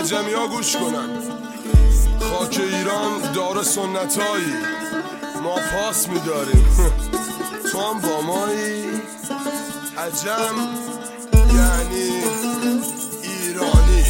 عجمی ها گوش کنن. خاک ایران داره سنتایی، ما پاس میداریم تو هم با مایی. عجم یعنی ایرانی.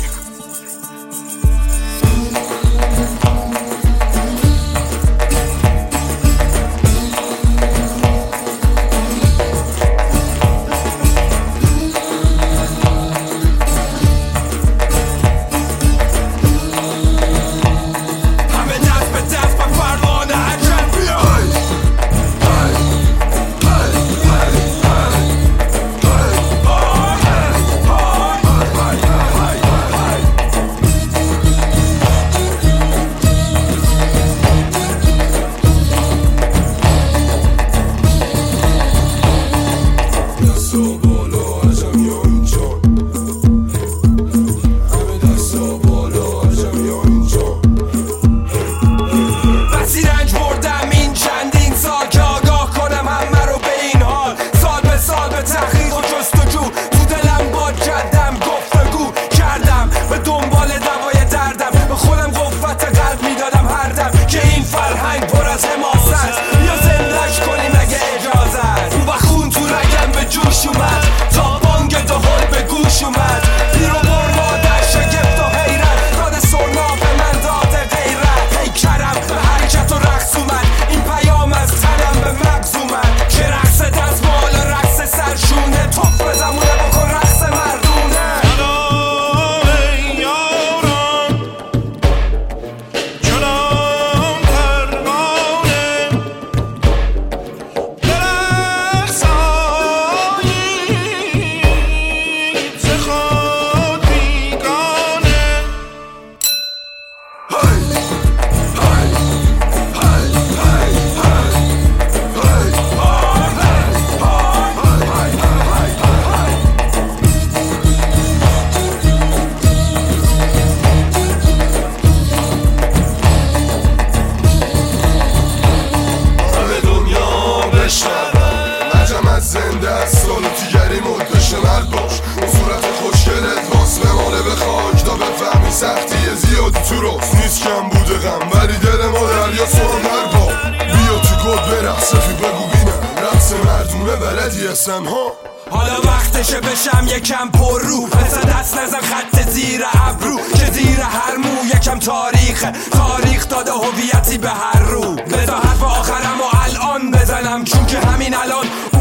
زنده است سالو تیگری مدش مرد باش. اون صورت خوشگلت واس بمانه به خاک تا بفهمی سختیه زیادی تو راست نیست کم بوده غم ولی دل ما دریا سرمر با. بیا تو گل برقص فی بگو بینم رقص مردونه بلدی هستن ها. حالا وقتشه بشم یکم پر رو پس دست نزن خط زیر ابرو که زیر هر مو یکم تاریخه. تاریخ داده هویتی به هر رو. بذار حرف آخرم و الان بزنم چون که همین الان